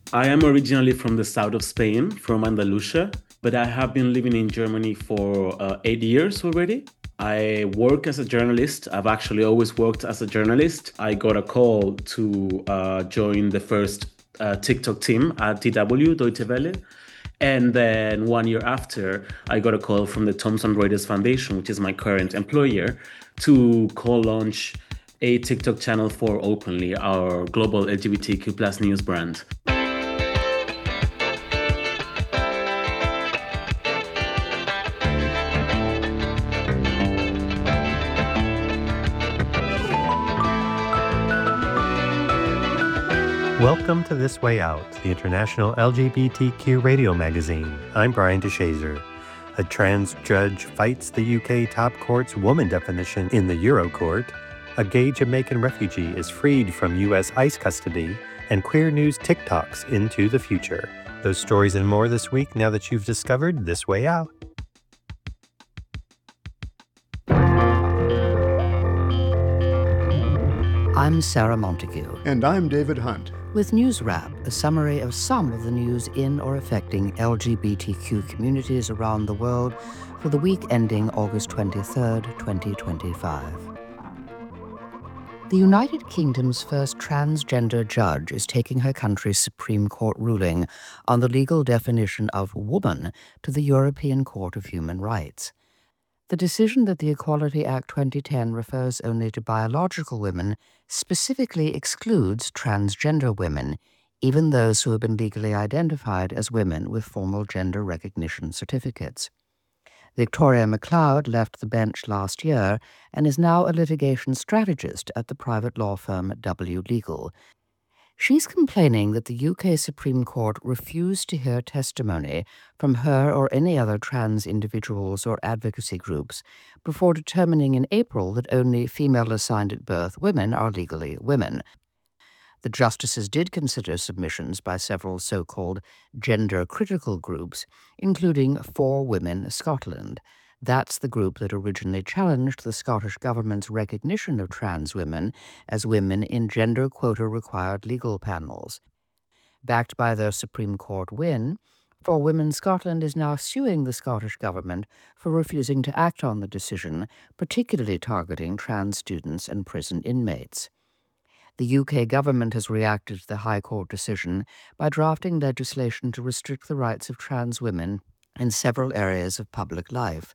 I am originally from the south of Spain, from Andalusia, but I have been living in Germany for 8 years already. I work as a journalist. I've actually always worked as a journalist. I got a call to join the first TikTok team at DW, Deutsche Welle. And then 1 year after, I got a call from the Thomson Reuters Foundation, which is my current employer, to co-launch a TikTok channel for Openly, our global LGBTQ plus news brand. Welcome to This Way Out, the international LGBTQ radio magazine. I'm Brian DeShazer. A trans judge fights the UK top court's woman definition in the Euro Court. A gay Jamaican refugee is freed from US ICE custody. And queer news TikToks into the future. Those stories and more this week now that you've discovered This Way Out. I'm Sarah Montague. And I'm David Hunt. With News Wrap, a summary of some of the news in or affecting LGBTQ communities around the world for the week ending August 23rd, 2025. The United Kingdom's first transgender judge is taking her country's Supreme Court ruling on the legal definition of woman to the European Court of Human Rights. The decision that the Equality Act 2010 refers only to biological women specifically excludes transgender women, even those who have been legally identified as women with formal gender recognition certificates. Victoria MacLeod left the bench last year and is now a litigation strategist at the private law firm W Legal. She's complaining that the UK Supreme Court refused to hear testimony from her or any other trans individuals or advocacy groups before determining in April that only female assigned at birth women are legally women. The justices did consider submissions by several so-called gender-critical groups, including For Women Scotland. That's the group that originally challenged the Scottish government's recognition of trans women as women in gender quota-required legal panels. Backed by their Supreme Court win, For Women Scotland is now suing the Scottish government for refusing to act on the decision, particularly targeting trans students and prison inmates. The UK government has reacted to the High Court decision by drafting legislation to restrict the rights of trans women in several areas of public life.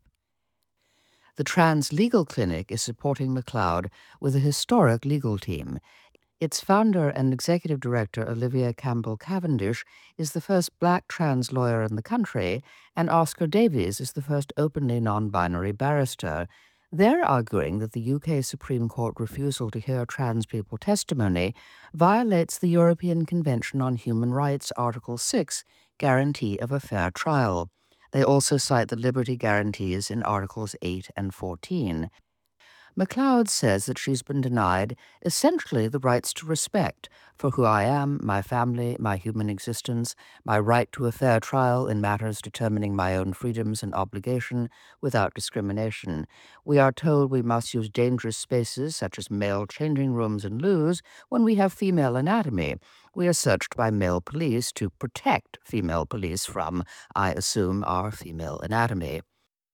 The Trans Legal Clinic is supporting MacLeod with a historic legal team. Its founder and executive director, Olivia Campbell Cavendish, is the first black trans lawyer in the country, and Oscar Davies is the first openly non-binary barrister. They're arguing that the UK Supreme Court refusal to hear trans people testimony violates the European Convention on Human Rights Article 6, Guarantee of a Fair Trial. They also cite the liberty guarantees in Articles 8 and 14. MacLeod says that she's been denied essentially the rights to respect for who I am, my family, my human existence, my right to a fair trial in matters determining my own freedoms and obligation without discrimination. We are told we must use dangerous spaces such as male changing rooms and loos when we have female anatomy. We are searched by male police to protect female police from, I assume, our female anatomy.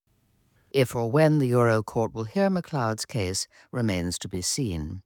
If or when the Euro Court will hear MacLeod's case remains to be seen.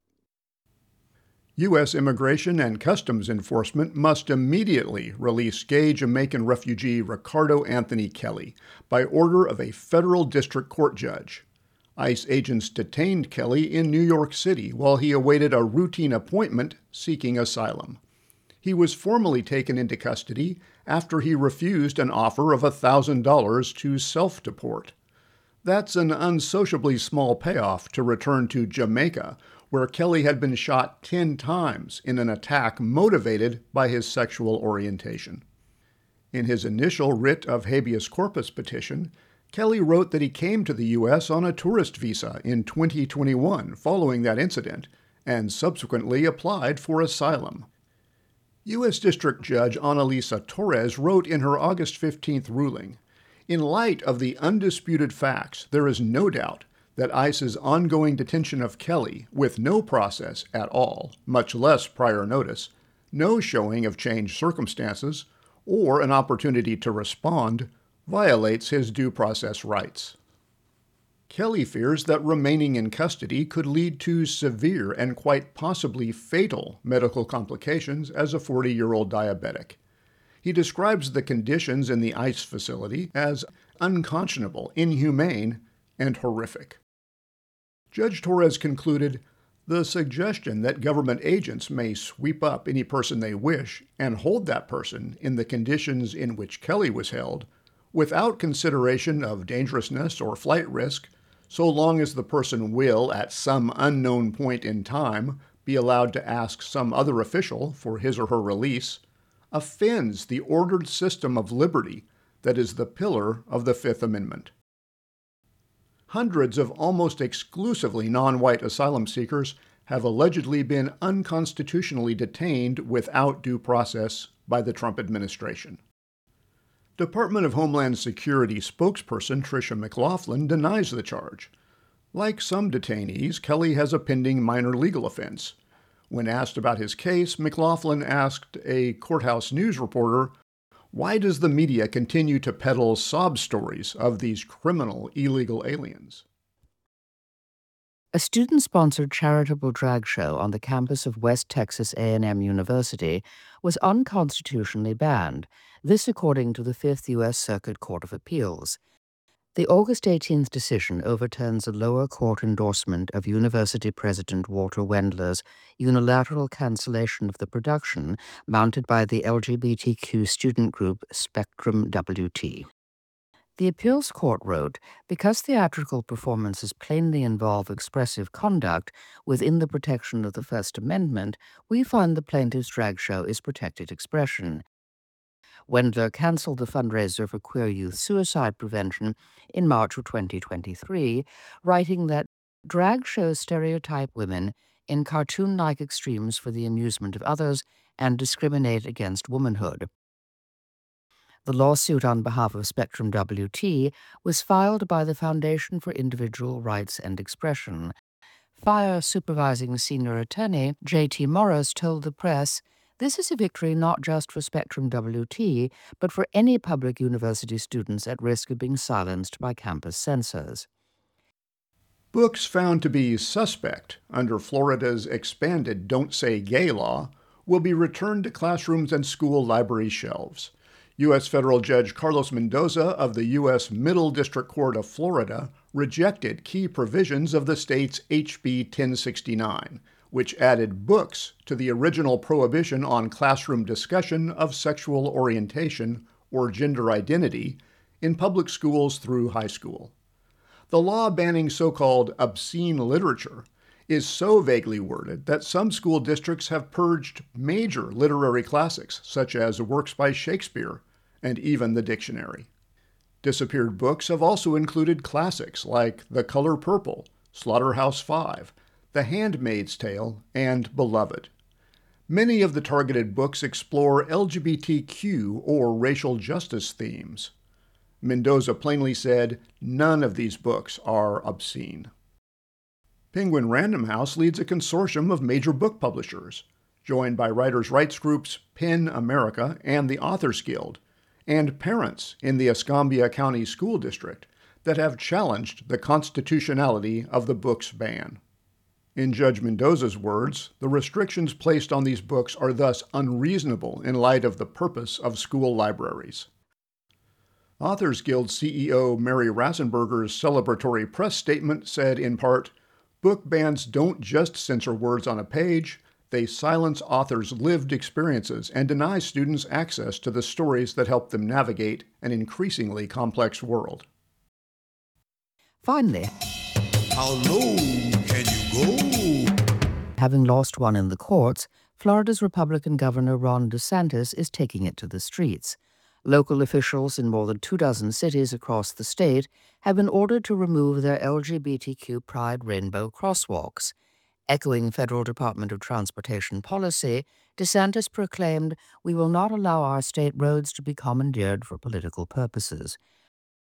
U.S. Immigration and Customs Enforcement must immediately release gay Jamaican refugee Ricardo Anthony Kelly by order of a federal district court judge. ICE agents detained Kelly in New York City while he awaited a routine appointment seeking asylum. He was formally taken into custody after he refused an offer of $1,000 to self-deport. That's an unsociably small payoff to return to Jamaica, where Kelly had been shot 10 times in an attack motivated by his sexual orientation. In his initial writ of habeas corpus petition, Kelly wrote that he came to the U.S. on a tourist visa in 2021 following that incident, and subsequently applied for asylum. U.S. District Judge Annalisa Torres wrote in her August 15th ruling, "In light of the undisputed facts, there is no doubt that ICE's ongoing detention of Kelly, with no process at all, much less prior notice, No showing of changed circumstances or an opportunity to respond violates his due process rights. Kelly fears that remaining in custody could lead to severe and quite possibly fatal medical complications as a 40-year-old diabetic. He describes the conditions in the ICE facility as unconscionable, inhumane, and horrific. Judge Torres concluded, "The suggestion that government agents may sweep up any person they wish and hold that person in the conditions in which Kelly was held, without consideration of dangerousness or flight risk, so long as the person will, at some unknown point in time, be allowed to ask some other official for his or her release, offends the ordered system of liberty that is the pillar of the Fifth Amendment." Hundreds of almost exclusively non-white asylum seekers have allegedly been unconstitutionally detained without due process by the Trump administration. Department of Homeland Security spokesperson Tricia McLaughlin denies the charge. Like some detainees, Kelly has a pending minor legal offense. When asked about his case, McLaughlin asked a courthouse news reporter, "Why does the media continue to peddle sob stories of these criminal illegal aliens?" A student-sponsored charitable drag show on the campus of West Texas A&M University was unconstitutionally banned, this according to the Fifth U.S. Circuit Court of Appeals. The August 18th decision overturns a lower court endorsement of University President Walter Wendler's unilateral cancellation of the production mounted by the LGBTQ student group Spectrum WT. The appeals court wrote, "Because theatrical performances plainly involve expressive conduct within the protection of the First Amendment, we find the plaintiff's drag show is protected expression." Wendler canceled the fundraiser for queer youth suicide prevention in March of 2023, writing that drag shows stereotype women in cartoon-like extremes for the amusement of others and discriminate against womanhood. The lawsuit on behalf of Spectrum WT was filed by the Foundation for Individual Rights and Expression. FIRE supervising senior attorney J.T. Morris told the press, "This is a victory not just for Spectrum WT, but for any public university students at risk of being silenced by campus censors." Books found to be suspect under Florida's expanded Don't Say Gay law will be returned to classrooms and school library shelves. U.S. Federal Judge Carlos Mendoza of the U.S. Middle District Court of Florida rejected key provisions of the state's HB 1069, which added books to the original prohibition on classroom discussion of sexual orientation or gender identity in public schools through high school. The law banning so-called obscene literature is so vaguely worded that some school districts have purged major literary classics, such as works by Shakespeare and even the dictionary. Disappeared books have also included classics like The Color Purple, Slaughterhouse-Five, The Handmaid's Tale, and Beloved. Many of the targeted books explore LGBTQ or racial justice themes. Mendoza plainly said none of these books are obscene. Penguin Random House leads a consortium of major book publishers, joined by writers' rights groups PEN America and the Authors Guild, and parents in the Escambia County School District that have challenged the constitutionality of the book's ban. In Judge Mendoza's words, the restrictions placed on these books are thus unreasonable in light of the purpose of school libraries. Authors Guild CEO Mary Rasenberger's celebratory press statement said in part, "Book bans don't just censor words on a page, they silence authors' lived experiences and deny students access to the stories that help them navigate an increasingly complex world." Finally, how low can you go? Having lost one in the courts, Florida's Republican Governor Ron DeSantis is taking it to the streets. Local officials in more than 24 cities across the state have been ordered to remove their LGBTQ Pride Rainbow crosswalks. Echoing Federal Department of Transportation policy, DeSantis proclaimed, "We will not allow our state roads to be commandeered for political purposes."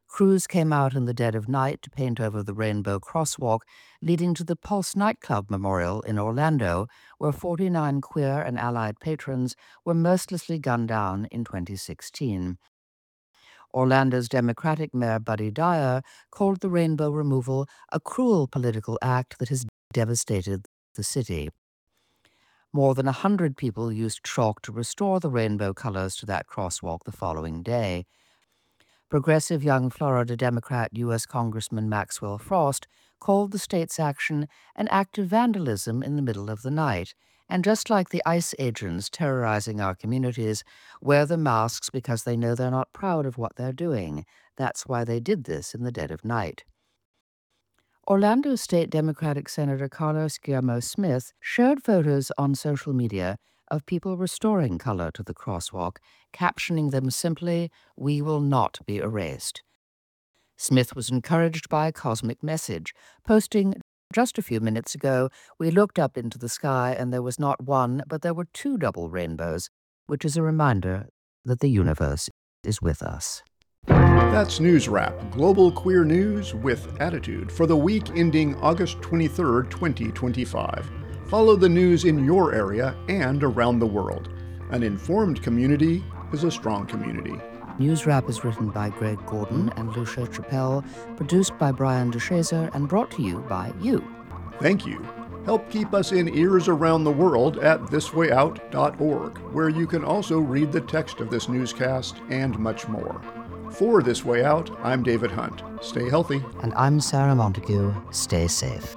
Crews came out in the dead of night to paint over the rainbow crosswalk leading to the Pulse nightclub memorial in Orlando, where 49 queer and allied patrons were mercilessly gunned down in 2016. Orlando's Democratic Mayor Buddy Dyer called the rainbow removal a cruel political act that has devastated the city. More than 100 people used chalk to restore the rainbow colors to that crosswalk the following day. Progressive young Florida Democrat U.S. Congressman Maxwell Frost called the state's action an act of vandalism in the middle of the night, and just like the ICE agents terrorizing our communities, wear the masks because they know they're not proud of what they're doing. That's why they did this in the dead of night. Orlando State Democratic Senator Carlos Guillermo Smith shared photos on social media of people restoring color to the crosswalk, captioning them simply, "We will not be erased." Smith was encouraged by a cosmic message, posting, "Just a few minutes ago, we looked up into the sky and there was not one, but there were two double rainbows, which is a reminder that the universe is with us." That's News Wrap, global queer news with attitude for the week ending August 23rd, 2025. Follow the news in your area and around the world. An informed community is a strong community. News Wrap is written by Greg Gordon and Lucia Chappelle, produced by Brian DeShazer, and brought to you by you. Thank you. Help keep us in ears around the world at thiswayout.org, where you can also read the text of this newscast and much more. For This Way Out, I'm David Hunt. Stay healthy. And I'm Sarah Montague. Stay safe.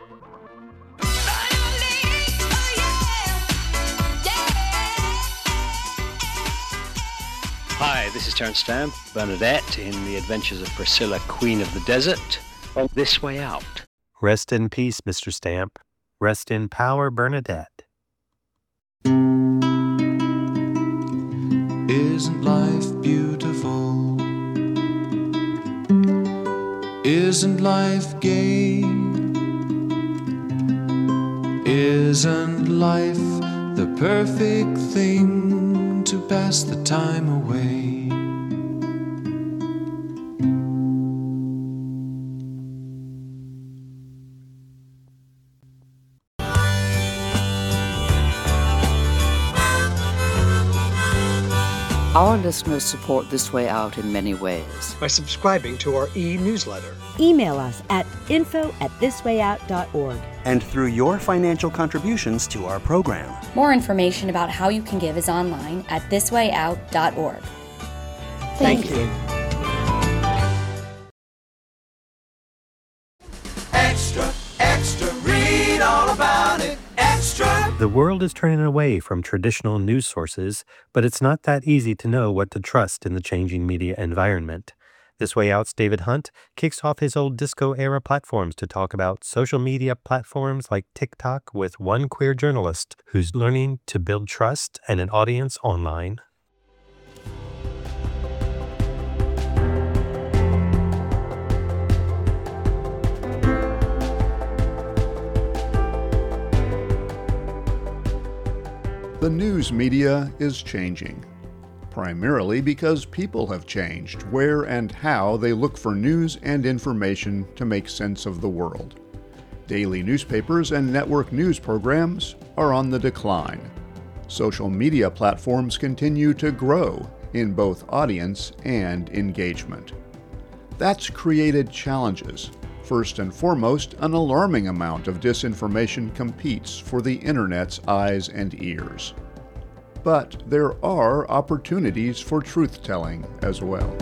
Hi, this is Terence Stamp, Bernadette in The Adventures of Priscilla, Queen of the Desert, on This Way Out. Rest in peace, Mr. Stamp. Rest in power, Bernadette. Isn't life beautiful? Isn't life gay? Isn't life the perfect thing to pass the time away? Our listeners support This Way Out in many ways. By subscribing to our e-newsletter. Email us at info@thiswayout.org. And through your financial contributions to our program. More information about how you can give is online at thiswayout.org. Thank you. Extra, extra, read all about it. Extra. The world is turning away from traditional news sources, but it's not that easy to know what to trust in the changing media environment. This Way Out's David Hunt kicks off his old disco-era platforms to talk about social media platforms like TikTok with one queer journalist who's learning to build trust and an audience online. The news media is changing, primarily because people have changed where and how they look for news and information to make sense of the world. Daily newspapers and network news programs are on the decline. Social media platforms continue to grow in both audience and engagement. That's created challenges. First and foremost, an alarming amount of disinformation competes for the internet's eyes and ears. But there are opportunities for truth-telling as well.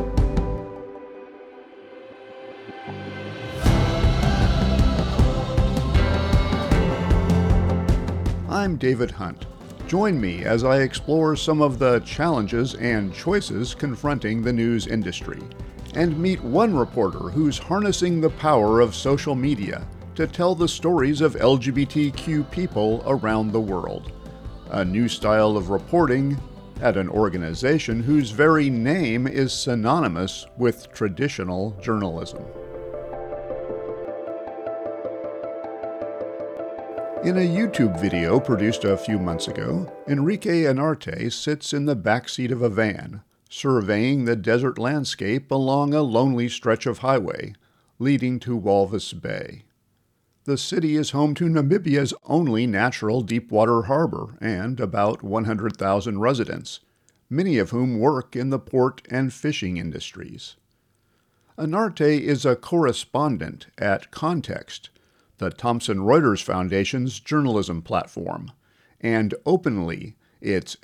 I'm David Hunt. Join me as I explore some of the challenges and choices confronting the news industry, and meet one reporter who's harnessing the power of social media to tell the stories of LGBTQ people around the world. A new style of reporting at an organization whose very name is synonymous with traditional journalism. In a YouTube video produced a few months ago, Enrique Inarte sits in the backseat of a van, surveying the desert landscape along a lonely stretch of highway leading to Walvis Bay. The city is home to Namibia's only natural deepwater harbor and about 100,000 residents, many of whom work in the port and fishing industries. Anarte is a correspondent at Context, the Thomson Reuters Foundation's journalism platform, and Openly, its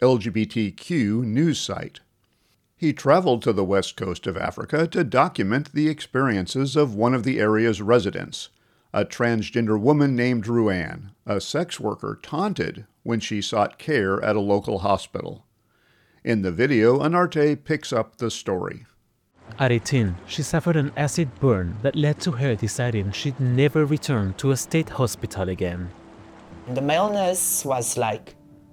LGBTQ news site. He traveled to the west coast of Africa to document the experiences of one of the area's residents, a transgender woman named Ruanne, a sex worker taunted when she sought care at a local hospital. In the video, Anarte picks up the story. At 18, she suffered an acid burn that led to her deciding she'd never return to a state hospital again. The male nurse was like,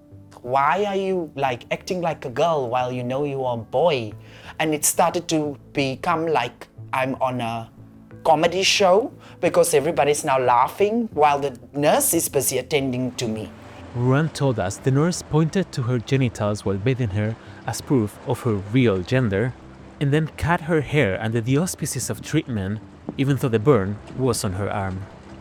"Why are you acting like a girl while you know you are a boy?" And it started to become like I'm on a comedy show because everybody's now laughing while the nurse is busy attending to me. Ruanne told us the nurse pointed to her genitals while bathing her as proof of her real gender, and then cut her hair under the auspices of treatment, even though the burn was on her arm.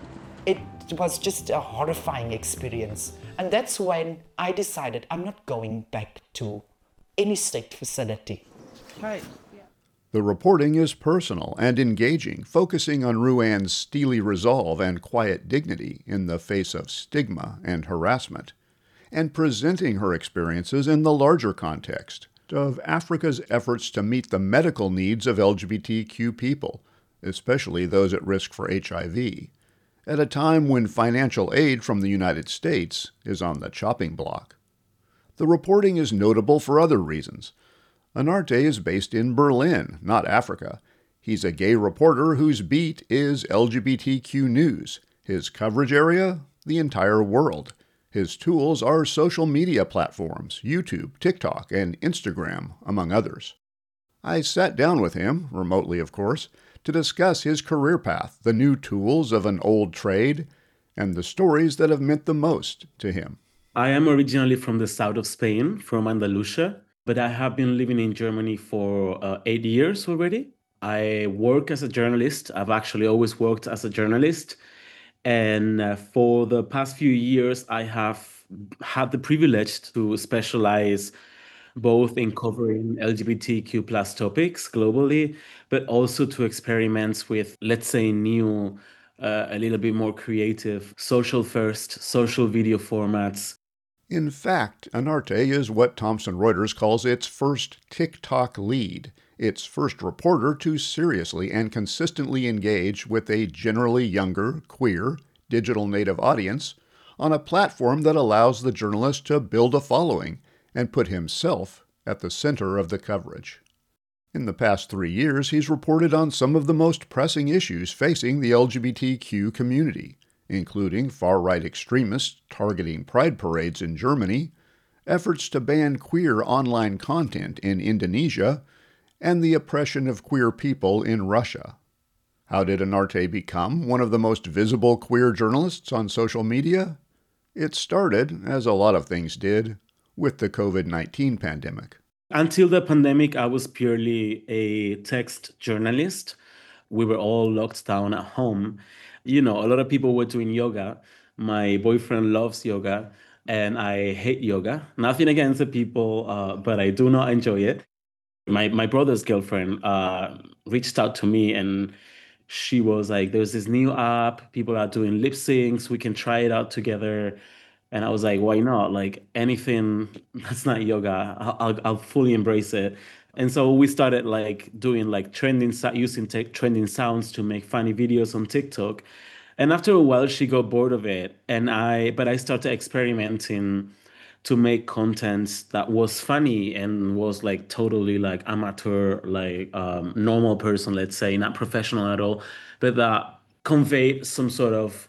It was just a horrifying experience. And that's when I decided I'm not going back to any state facility. Hi. The reporting is personal and engaging, focusing on Ruanne's steely resolve and quiet dignity in the face of stigma and harassment, and presenting her experiences in the larger context of Africa's efforts to meet the medical needs of LGBTQ people, especially those at risk for HIV, at a time when financial aid from the United States is on the chopping block. The reporting is notable for other reasons. Anarte is based in Berlin, not Africa. He's a gay reporter whose beat is LGBTQ news. His coverage area? The entire world. His tools are social media platforms, YouTube, TikTok, and Instagram, among others. I sat down with him, remotely of course, to discuss his career path, the new tools of an old trade, and the stories that have meant the most to him. I am originally from the south of Spain, from Andalusia, but I have been living in Germany for 8 years already. I work as a journalist. I've actually always worked as a journalist. And for the past few years, I have had the privilege to specialize both in covering LGBTQ plus topics globally, but also to experiment with, let's say, new, a little bit more creative, social first, social video formats. In fact, Anarte is what Thomson Reuters calls its first TikTok lead, its first reporter to seriously and consistently engage with a generally younger, queer, digital native audience on a platform that allows the journalist to build a following and put himself at the center of the coverage. In the past 3 years, he's reported on some of the most pressing issues facing the LGBTQ community, including far-right extremists targeting pride parades in Germany, efforts to ban queer online content in Indonesia, and the oppression of queer people in Russia. How did Anarte become one of the most visible queer journalists on social media? It started, as a lot of things did, with the COVID-19 pandemic. Until the pandemic, I was purely a text journalist. We were all locked down at home. You know, a lot of people were doing yoga. My boyfriend loves yoga, and I hate yoga. Nothing against the people, but I do not enjoy it. My brother's girlfriend reached out to me, and she was like, there's this new app, people are doing lip syncs, we can try it out together. And I was like, why not? Like, anything that's not yoga, I'll fully embrace it. And so we started doing using trending sounds to make funny videos on TikTok. And after a while, she got bored of it. But I started experimenting to make content that was funny and was totally amateur, normal person, let's say, not professional at all, but that conveyed some sort of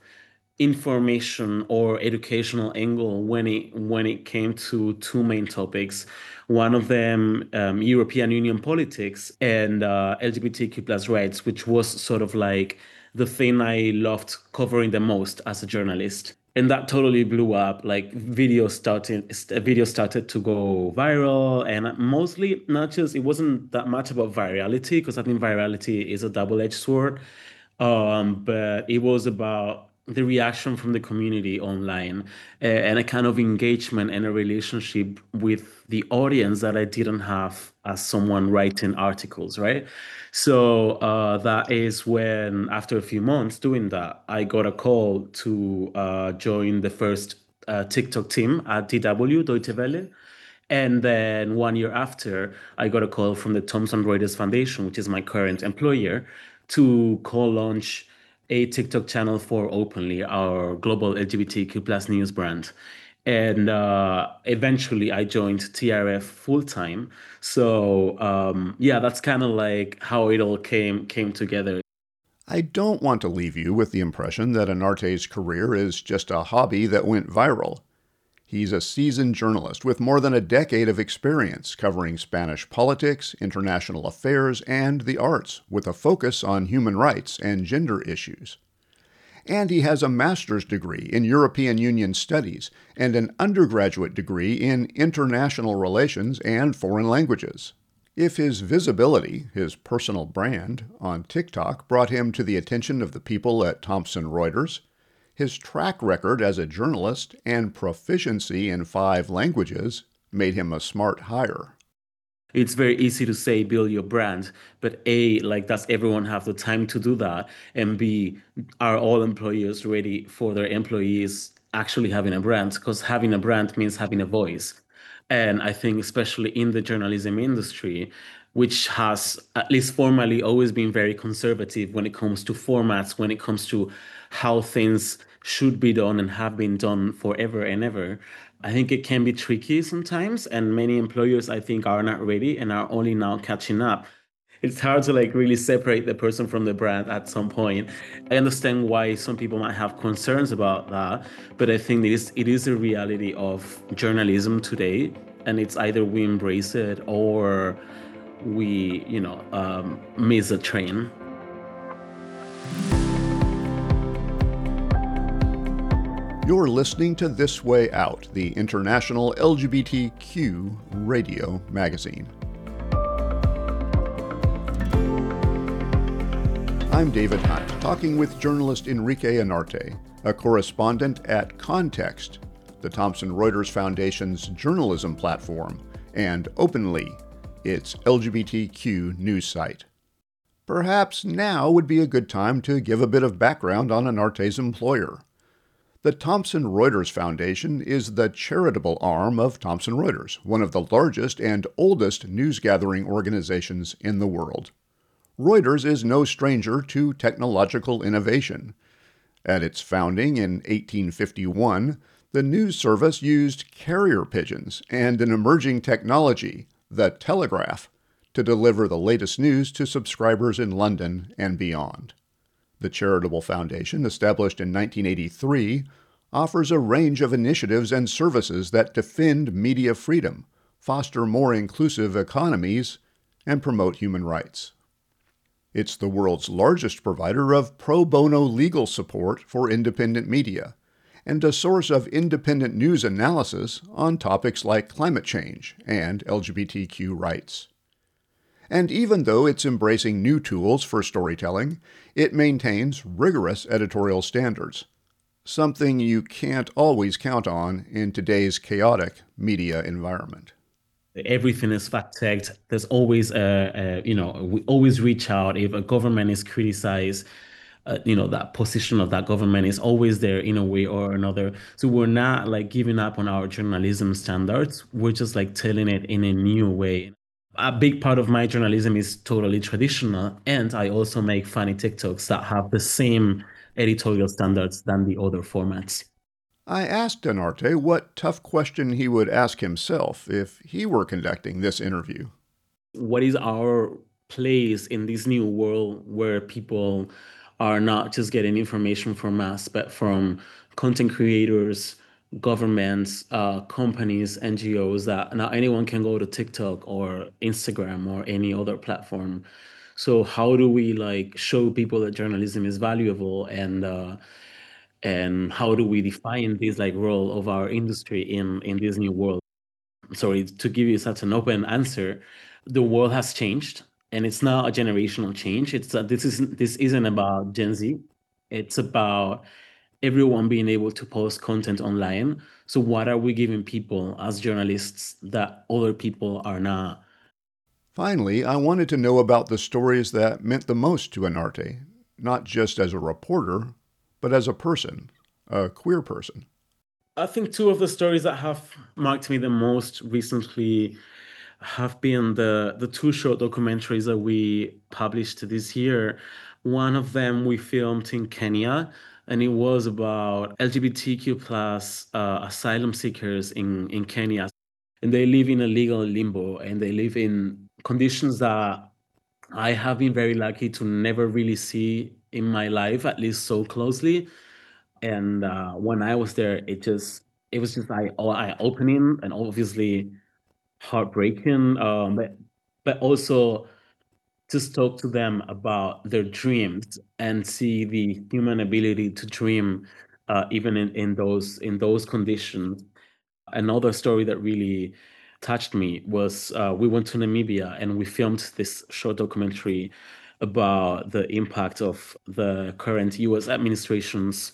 information or educational angle when it came to two main topics. One of them, European Union politics, and LGBTQ plus rights, which was sort of the thing I loved covering the most as a journalist. And that totally blew up. Like video started to go viral, and mostly not just it wasn't that much about virality because I think virality is a double-edged sword. But it was about the reaction from the community online and a kind of engagement and a relationship with the audience that I didn't have as someone writing articles, right? So that is when, after a few months doing that, I got a call to join the first TikTok team at DW, Deutsche Welle. And then 1 year after, I got a call from the Thomson Reuters Foundation, which is my current employer, to co-launch a TikTok channel for Openly, our global LGBTQ plus news brand. And eventually I joined TRF full time. So yeah, that's kind of like how it all came together. I don't want to leave you with the impression that Anarte's career is just a hobby that went viral. He's a seasoned journalist with more than a decade of experience covering Spanish politics, international affairs, and the arts, with a focus on human rights and gender issues. And he has a master's degree in European Union Studies and an undergraduate degree in international relations and foreign languages. If his visibility, his personal brand, on TikTok brought him to the attention of the people at Thomson Reuters, his track record as a journalist and proficiency in 5 languages made him a smart hire. It's very easy to say build your brand, but A, like, does everyone have the time to do that? And B, are all employers ready for their employees actually having a brand? Because having a brand means having a voice. And I think especially in the journalism industry, which has, at least formally, always been very conservative when it comes to formats, when it comes to how things should be done and have been done forever and ever. I think it can be tricky sometimes, and many employers, I think, are not ready and are only now catching up. It's hard to like really separate the person from the brand at some point. I understand why some people might have concerns about that, but I think it is a reality of journalism today, and it's either we embrace it or we, miss a train. You're listening to This Way Out, the international LGBTQ radio magazine. I'm David Hunt, talking with journalist Enrique Anarte, a correspondent at Context, the Thomson Reuters Foundation's journalism platform, and Openly, its LGBTQ news site. Perhaps now would be a good time to give a bit of background on Anarte's employer. The Thomson Reuters Foundation is the charitable arm of Thomson Reuters, one of the largest and oldest news-gathering organizations in the world. Reuters is no stranger to technological innovation. At its founding in 1851, the news service used carrier pigeons and an emerging technology, the telegraph, to deliver the latest news to subscribers in London and beyond. The charitable foundation, established in 1983, offers a range of initiatives and services that defend media freedom, foster more inclusive economies, and promote human rights. It's the world's largest provider of pro bono legal support for independent media, and a source of independent news analysis on topics like climate change and LGBTQ rights. And even though it's embracing new tools for storytelling, it maintains rigorous editorial standards, something you can't always count on in today's chaotic media environment. Everything is fact-checked. There's always we always reach out if a government is criticized. That position of that government is always there in a way or another. So we're not like giving up on our journalism standards. We're just like telling it in a new way. A big part of my journalism is totally traditional, and I also make funny TikToks that have the same editorial standards than the other formats. I asked Anarte what tough question he would ask himself if he were conducting this interview. What is our place in this new world where people are not just getting information from us, but from content creators, governments, companies, NGOs, that now anyone can go to TikTok or Instagram or any other platform. So how do we like show people that journalism is valuable and and how do we define this like role of our industry in this new world? Sorry, to give you such an open answer, the world has changed, and it's not a generational change. This isn't about Gen Z. It's about everyone being able to post content online. So what are we giving people as journalists that other people are not? Finally, I wanted to know about the stories that meant the most to Anarte, not just as a reporter, but as a person, a queer person. I think two of the stories that have marked me the most recently have been the two short documentaries that we published this year. One of them we filmed in Kenya, and it was about LGBTQ plus asylum seekers in Kenya. And they live in a legal limbo, and they live in conditions that I have been very lucky to never really see in my life, at least so closely. And when I was there, it was just eye-opening and obviously heartbreaking, but also just talk to them about their dreams and see the human ability to dream, even in those conditions. Another story that really touched me was we went to Namibia and we filmed this short documentary about the impact of the current U.S. administration's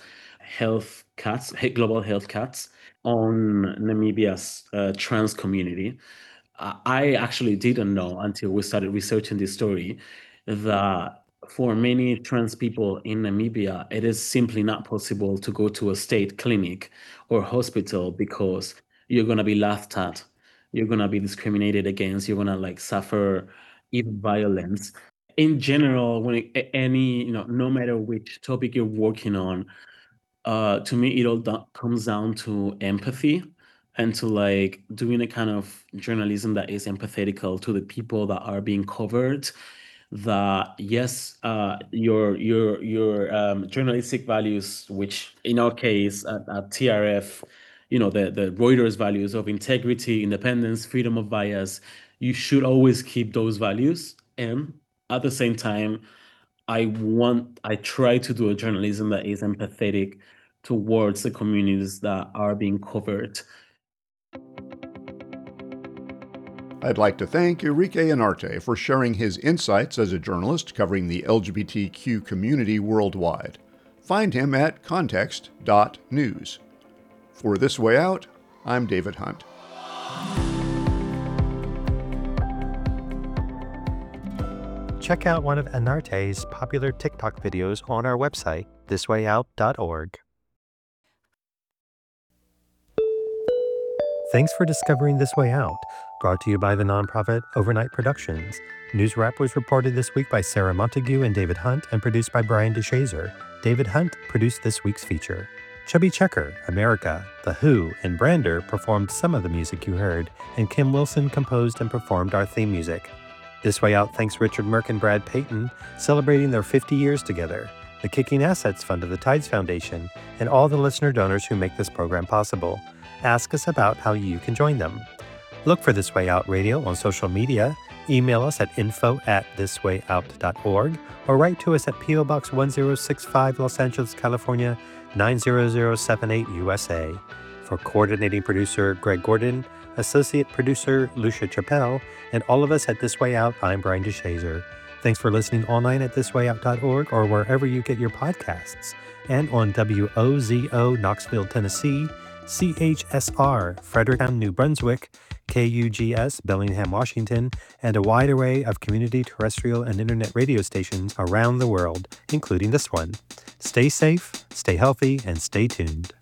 global health cuts on Namibia's trans community. I actually didn't know until we started researching this story that for many trans people in Namibia, it is simply not possible to go to a state clinic or hospital because you're going to be laughed at, you're going to be discriminated against, you're going to suffer even violence. In general, no matter which topic you're working on, to me, it all comes down to empathy and to doing a kind of journalism that is empathetical to the people that are being covered. That yes, your journalistic values, which in our case at TRF, the Reuters values of integrity, independence, freedom of bias, you should always keep those values. And at the same time, I try to do a journalism that is empathetic towards the communities that are being covered. I'd like to thank Enrique Anarte for sharing his insights as a journalist covering the LGBTQ community worldwide. Find him at context.news. For This Way Out, I'm David Hunt. Check out one of Anarte's popular TikTok videos on our website, thiswayout.org. Thanks for discovering This Way Out, brought to you by the nonprofit Overnight Productions. News Wrap was reported this week by Sarah Montague and David Hunt and produced by Brian DeShazer. David Hunt produced this week's feature. Chubby Checker, America, The Who, and Brander performed some of the music you heard, and Kim Wilson composed and performed our theme music. This Way Out thanks Richard Merck and Brad Payton, celebrating their 50 years together, the Kicking Assets Fund of the Tides Foundation, and all the listener donors who make this program possible. Ask us about how you can join them. Look for This Way Out Radio on social media, email us at info@thiswayout.org, or write to us at P.O. Box 1065, Los Angeles, California, 90078 USA. For coordinating producer Greg Gordon, associate producer Lucia Chappelle, and all of us at This Way Out, I'm Brian DeShazer. Thanks for listening online at thiswayout.org or wherever you get your podcasts, and on WOZO Knoxville, Tennessee, CHSR Fredericktown, New Brunswick, KUGS Bellingham, Washington, and a wide array of community terrestrial and internet radio stations around the world, including this one. Stay safe, stay healthy, and stay tuned.